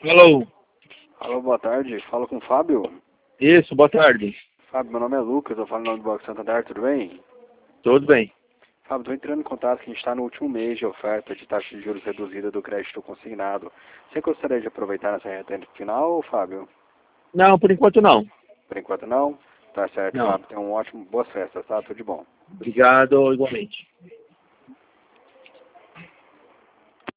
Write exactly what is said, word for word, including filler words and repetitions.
Alô? Alô, boa tarde. Falo com o Fábio. Isso, boa tarde. Fábio, meu nome é Lucas, eu falo em nome do Banco Santander, tudo bem? Tudo bem. Fábio, estou entrando em contato que a gente está no último mês de oferta de taxa de juros reduzida do crédito consignado. Você gostaria de aproveitar nessa reta final, Fábio? Não, por enquanto não. Por enquanto não? Tá certo, Não. Fábio. Tenha um ótimo, boas festas, tá? Tudo de bom. Obrigado igualmente.